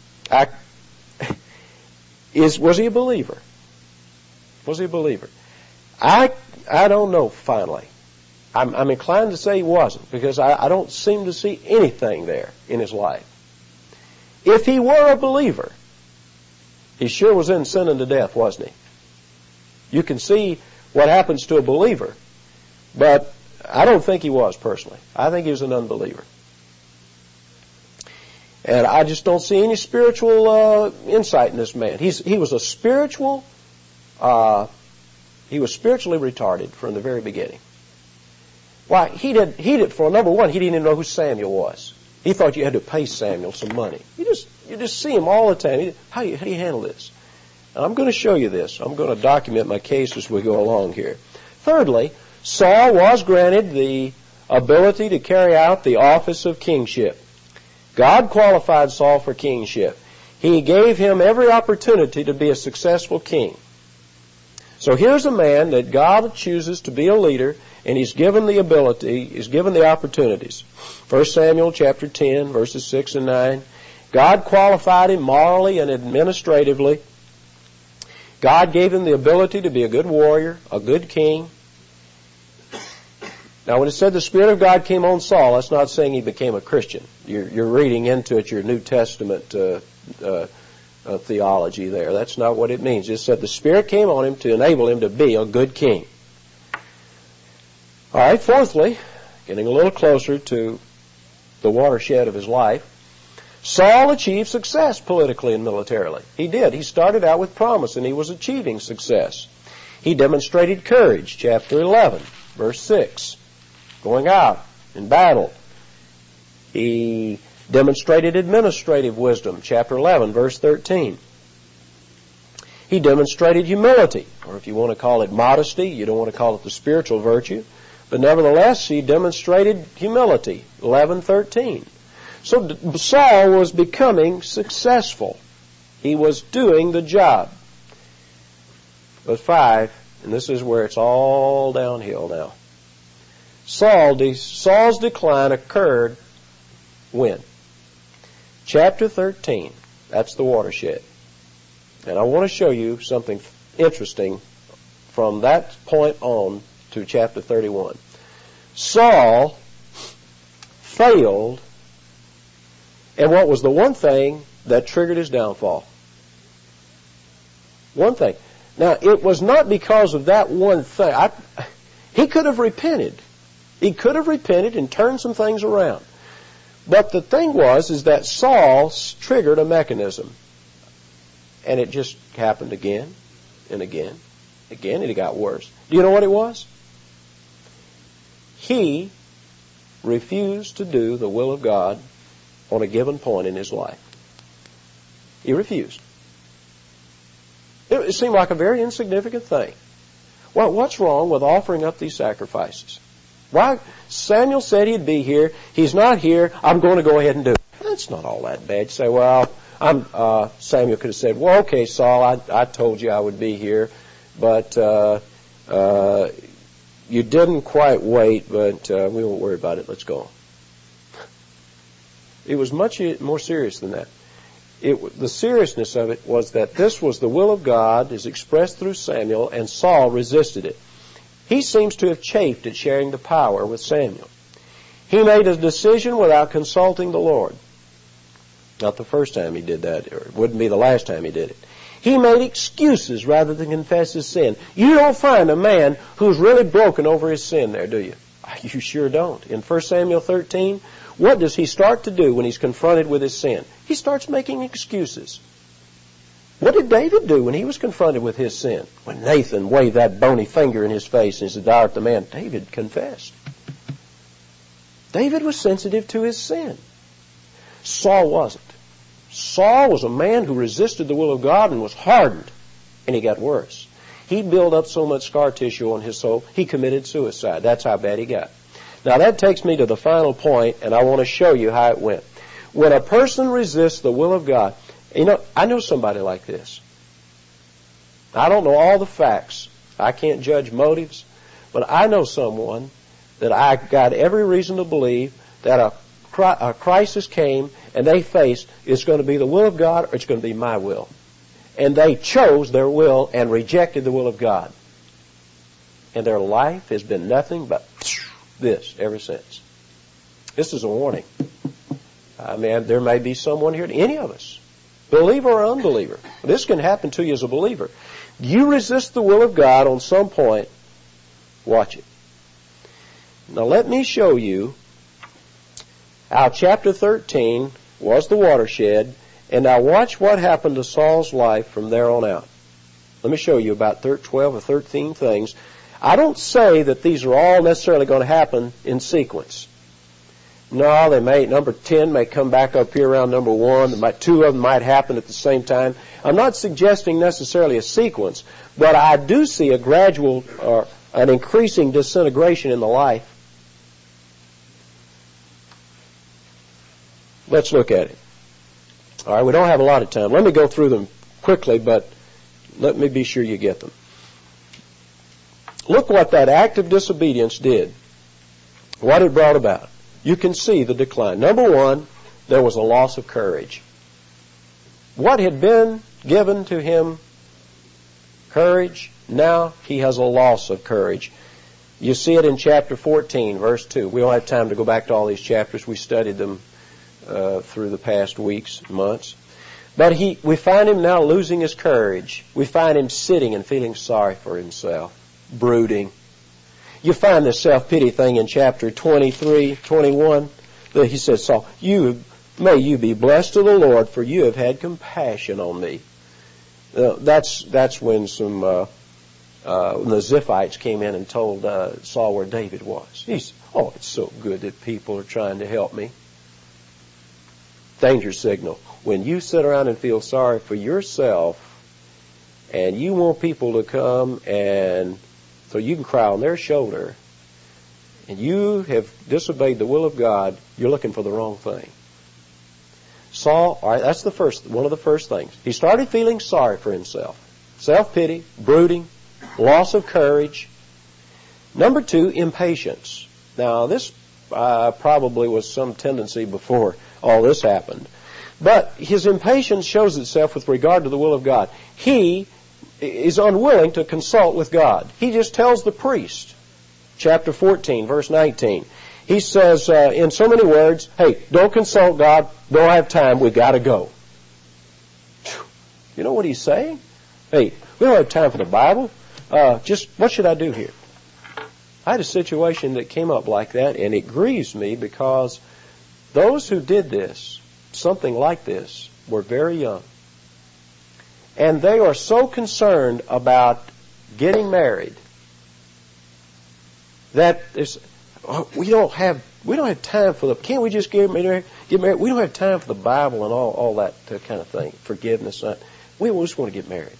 Was he a believer? Was he a believer? I don't know, finally. I'm inclined to say he wasn't, because I don't seem to see anything there in his life. If he were a believer, he sure was in sin unto death, wasn't he? You can see what happens to a believer, but I don't think he was, personally. I think he was an unbeliever. And I just don't see any spiritual insight in this man. He was spiritually retarded from the very beginning. Why, he did, for number one, he didn't even know who Samuel was. He thought you had to pay Samuel some money. You just see him all the time. How do you handle this? And I'm going to show you this. I'm going to document my case as we go along here. Thirdly, Saul was granted the ability to carry out the office of kingship. God qualified Saul for kingship. He gave him every opportunity to be a successful king. So here's a man that God chooses to be a leader, and he's given the ability, he's given the opportunities. 1 Samuel chapter 10, verses 6 and 9. God qualified him morally and administratively. God gave him the ability to be a good warrior, a good king. Now, when it said the Spirit of God came on Saul, that's not saying he became a Christian. You're reading into it your New Testament theology there. That's not what it means. It said the Spirit came on him to enable him to be a good king. All right, fourthly, getting a little closer to the watershed of his life, Saul achieved success politically and militarily. He did. He started out with promise, and he was achieving success. He demonstrated courage, chapter 11, verse 6, going out in battle. He demonstrated administrative wisdom, chapter 11, verse 13. He demonstrated humility, or if you want to call it modesty, you don't want to call it the spiritual virtue, but nevertheless, he demonstrated humility, 11:13. So Saul was becoming successful. He was doing the job. But 5, and this is where it's all downhill now. Saul's decline occurred when? Chapter 13. That's the watershed. And I want to show you something interesting from that point on to chapter 31. Saul failed, and what was the one thing that triggered his downfall? One thing. Now, it was not because of that one thing. He could have repented. He could have repented and turned some things around. But the thing is that Saul triggered a mechanism. And it just happened again and again. Again, and it got worse. Do you know what it was? He refused to do the will of God on a given point in his life. He refused. It seemed like a very insignificant thing. Well, what's wrong with offering up these sacrifices? Why? Samuel said he'd be here. He's not here. I'm going to go ahead and do it. That's not all that bad. You say, well, Samuel could have said, well, okay, Saul, I told you I would be here, but you didn't quite wait, but we won't worry about it. Let's go on. It was much more serious than that. The seriousness of it was that this was the will of God as expressed through Samuel, and Saul resisted it. He seems to have chafed at sharing the power with Samuel. He made a decision without consulting the Lord. Not the first time he did that, or it wouldn't be the last time he did it. He made excuses rather than confess his sin. You don't find a man who's really broken over his sin there, do you? You sure don't. In 1 Samuel 13, what does he start to do when he's confronted with his sin? He starts making excuses. What did David do when he was confronted with his sin? When Nathan waved that bony finger in his face and said, "Thou art the man," David confessed. David was sensitive to his sin. Saul wasn't. Saul was a man who resisted the will of God and was hardened, and he got worse. He built up so much scar tissue on his soul, he committed suicide. That's how bad he got. Now that takes me to the final point, and I want to show you how it went. When a person resists the will of God, I know somebody like this. I don't know all the facts. I can't judge motives, but I know someone that I got every reason to believe that a crisis came and they faced, it's going to be the will of God or it's going to be my will. And they chose their will and rejected the will of God. And their life has been nothing but this ever since. This is a warning. I mean, there may be someone here, any of us, believer or unbeliever. This can happen to you as a believer. You resist the will of God on some point, watch it. Now let me show you how chapter 13 was the watershed, and now watch what happened to Saul's life from there on out. Let me show you about 12 or 13 things. I don't say that these are all necessarily going to happen in sequence. No, they may. Number 10 may come back up here around number 1. Two of them might happen at the same time. I'm not suggesting necessarily a sequence, but I do see a gradual or an increasing disintegration in the life. Let's look at it. All right, we don't have a lot of time. Let me go through them quickly, but let me be sure you get them. Look what that act of disobedience did, what it brought about. You can see the decline. Number 1, there was a loss of courage. What had been given to him, courage, now he has a loss of courage. You see it in chapter 14, verse 2. We don't have time to go back to all these chapters. We studied them through the past weeks, months. But we find him now losing his courage. We find him sitting and feeling sorry for himself, brooding. You find this self-pity thing in chapter 23, 21. He says, Saul, may you be blessed of the Lord, for you have had compassion on me. That's when some the Ziphites came in and told Saul where David was. He said, oh, it's so good that people are trying to help me. Danger signal. When you sit around and feel sorry for yourself and you want people to come and so you can cry on their shoulder and you have disobeyed the will of God, you're looking for the wrong thing. Saul, all right, that's one of the first things. He started feeling sorry for himself. Self-pity, brooding, loss of courage. Number 2, impatience. Now, this probably was some tendency before all this happened. But his impatience shows itself with regard to the will of God. He is unwilling to consult with God. He just tells the priest, chapter 14, verse 19. He says in so many words, hey, don't consult God, don't have time, we've got to go. You know what he's saying? Hey, we don't have time for the Bible. Just what should I do here? I had a situation that came up like that, and it grieves me because those who did this, something like this, were very young. And they are so concerned about getting married that we don't have time for can't we just get married? We don't have time for the Bible and all that kind of thing, forgiveness. We just want to get married.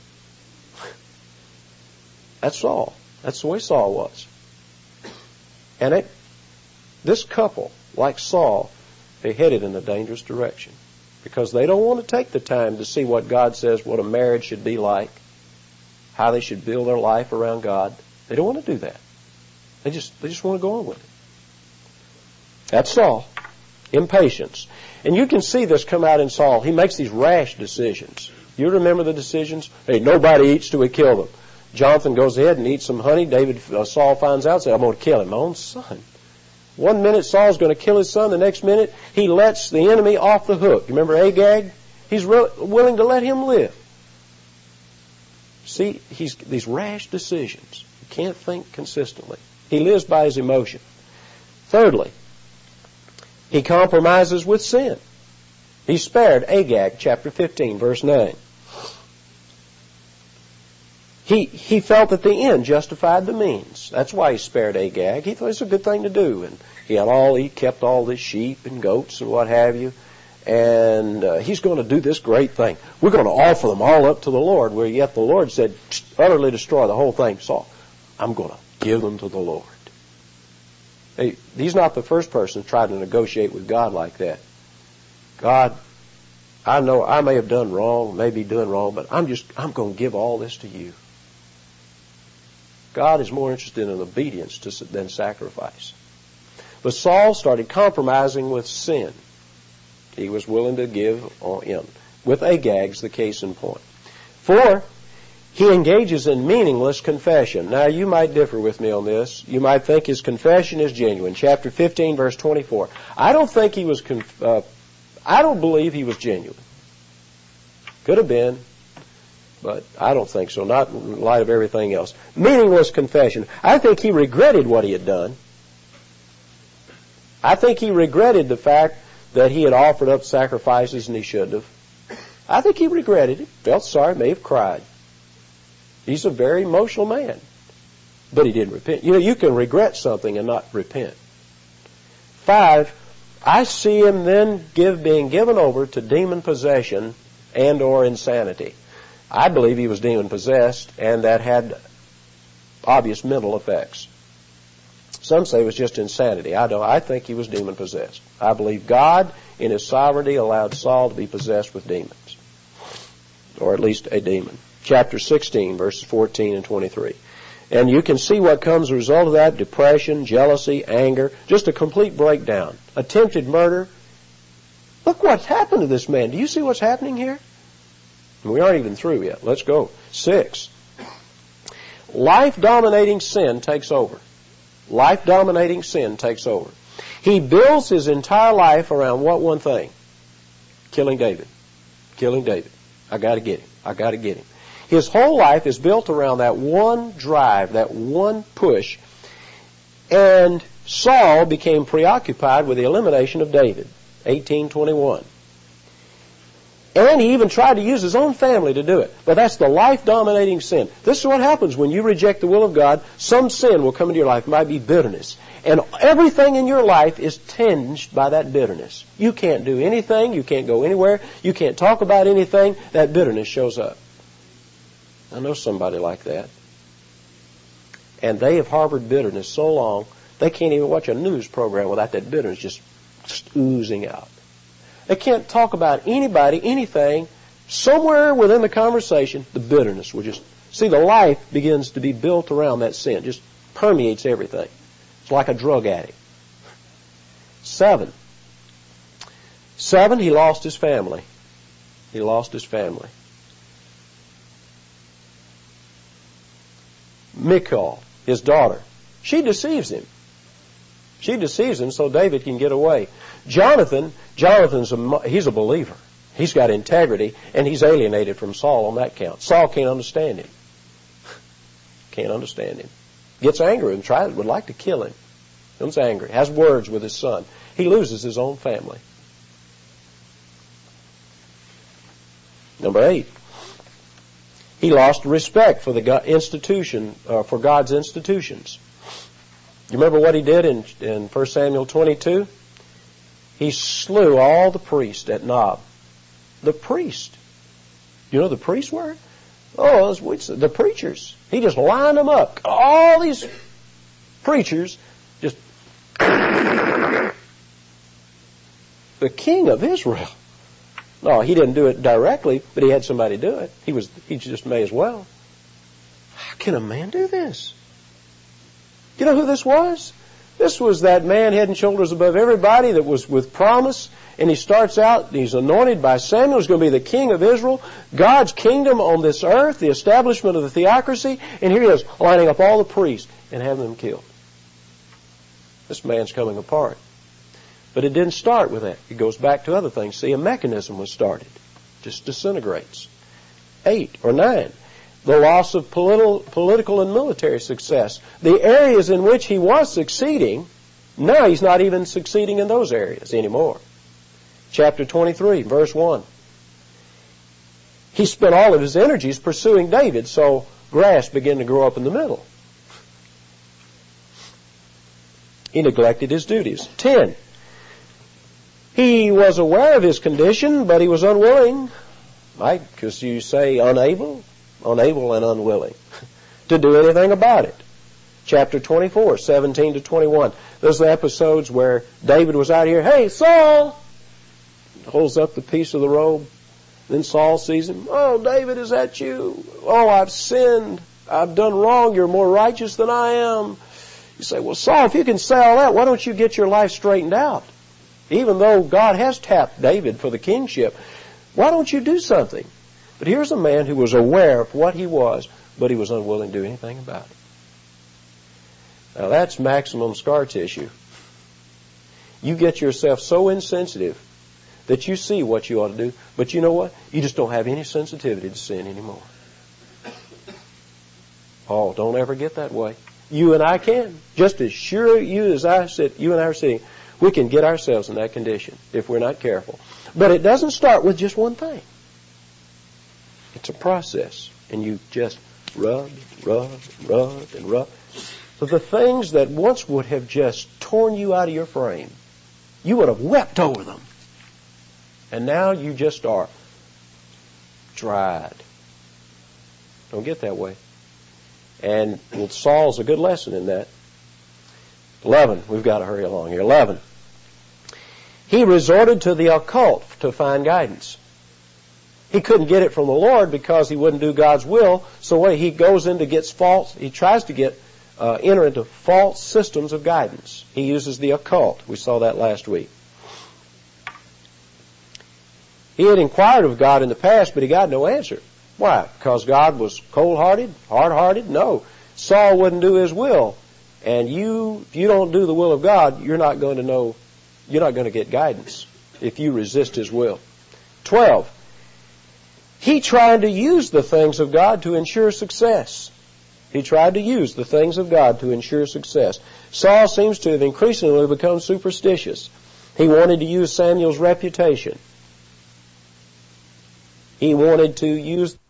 That's Saul. That's the way Saul was. And this couple, like Saul, they headed in a dangerous direction. because they don't want to take the time to see what God says what a marriage should be like, how they should build their life around God. They don't want to do that. They just want to go on with it. That's Saul. Impatience. And you can see this come out in Saul. He makes these rash decisions. You remember the decisions? Hey, nobody eats till we kill them. Jonathan goes ahead and eats some honey. Saul finds out and says, I'm going to kill him, my own son. One minute Saul's going to kill his son. The next minute he lets the enemy off the hook. You remember Agag? He's willing to let him live. See, these rash decisions. You can't think consistently. He lives by his emotion. Thirdly, he compromises with sin. He spared Agag, chapter 15, verse 9. He felt that the end justified the means. That's why he spared Agag. He thought it's a good thing to do. And he kept all these sheep and goats and what have you. And he's going to do this great thing. We're going to offer them all up to the Lord. Where yet the Lord said, utterly destroy the whole thing. Saul, I'm going to give them to the Lord. Hey, he's not the first person to try to negotiate with God like that. God, I know I may have done wrong, may be doing wrong, but I'm going to give all this to you. God is more interested in obedience than sacrifice. But Saul started compromising with sin. He was willing to give in. With Agag's the case in point. 4, he engages in meaningless confession. Now, you might differ with me on this. You might think his confession is genuine. Chapter 15, verse 24. I don't believe he was genuine. Could have been, but I don't think so, not in light of everything else. Meaningless confession. I think he regretted what he had done. I think he regretted the fact that he had offered up sacrifices and he shouldn't have. I think he regretted it, felt sorry, may have cried. He's a very emotional man. But he didn't repent. You know, you can regret something and not repent. 5, I see him then being given over to demon possession and or insanity. I believe he was demon possessed, and that had obvious mental effects. Some say it was just insanity. I think he was demon possessed. I believe God, in his sovereignty, allowed Saul to be possessed with demons, or at least a demon. Chapter 16, verses 14 and 23. And you can see what comes as a result of that: depression, jealousy, anger, just a complete breakdown. Attempted murder. Look what's happened to this man. Do you see what's happening here? We aren't even through yet. Let's go. 6. Life-dominating sin takes over. Life-dominating sin takes over. He builds his entire life around what one thing? Killing David. Killing David. I got to get him. I got to get him. His whole life is built around that one drive, that one push. And Saul became preoccupied with the elimination of David. 18:21. And he even tried to use his own family to do it. But that's the life-dominating sin. This is what happens when you reject the will of God. Some sin will come into your life. It might be bitterness. And everything in your life is tinged by that bitterness. You can't do anything. You can't go anywhere. You can't talk about anything. That bitterness shows up. I know somebody like that. And they have harbored bitterness so long, they can't even watch a news program without that bitterness just oozing out. They can't talk about anybody, anything. Somewhere within the conversation, the bitterness will just... See, the life begins to be built around that sin. Just permeates everything. It's like a drug addict. 7, he lost his family. He lost his family. Michal, his daughter, she deceives him. She deceives him so David can get away. Jonathan's he's a believer. He's got integrity, and he's alienated from Saul on that count. Saul can't understand him. Can't understand him. Gets angry and would like to kill him. Becomes angry. Has words with his son. He loses his own family. Number 8. He lost respect for for God's institutions. You remember what he did in 1 Samuel 22? He slew all the priests at Nob. The priest. You know the priests were? Oh, the preachers. He just lined them up. All these preachers just... The king of Israel. No, he didn't do it directly, but he had somebody do it. He just may as well. How can a man do this? You know who this was? This was that man head and shoulders above everybody that was with promise. And he starts out, he's anointed by Samuel. He's going to be the king of Israel. God's kingdom on this earth, the establishment of the theocracy. And here he is, lining up all the priests and having them killed. This man's coming apart. But it didn't start with that. It goes back to other things. See, a mechanism was started. Just disintegrates. 8 or 9. The loss of political and military success. The areas in which he was succeeding, now he's not even succeeding in those areas anymore. Chapter 23, verse 1. He spent all of his energies pursuing David, so grass began to grow up in the middle. He neglected his duties. 10. He was aware of his condition, but he was unwilling. Right? Because you say unable and unwilling to do anything about it. Chapter 24, 17 to 21. Those are episodes where David was out here, hey, Saul! Holds up the piece of the robe. Then Saul sees him. Oh, David, is that you? Oh, I've sinned. I've done wrong. You're more righteous than I am. You say, well, Saul, if you can say all that, why don't you get your life straightened out? Even though God has tapped David for the kingship, why don't you do something? But here's a man who was aware of what he was, but he was unwilling to do anything about it. Now that's maximum scar tissue. You get yourself so insensitive that you see what you ought to do, but you know what? You just don't have any sensitivity to sin anymore. Oh, don't ever get that way. You and I can. Just as sure you and I are sitting, we can get ourselves in that condition if we're not careful. But it doesn't start with just one thing. It's a process. And you just rub. So the things that once would have just torn you out of your frame, you would have wept over them. And now you just are dried. Don't get that way. And Saul's a good lesson in that. 11. We've got to hurry along here. 11. He resorted to the occult to find guidance. He couldn't get it from the Lord because he wouldn't do God's will. So he goes into he tries to enter into false systems of guidance. He uses the occult. We saw that last week. He had inquired of God in the past, but he got no answer. Why? Because God was cold-hearted, hard-hearted? No. Saul wouldn't do his will. And if you don't do the will of God, you're not going to get guidance if you resist his will. 12. He tried to use the things of God to ensure success. He tried to use the things of God to ensure success. Saul seems to have increasingly become superstitious. He wanted to use Samuel's reputation. He wanted to use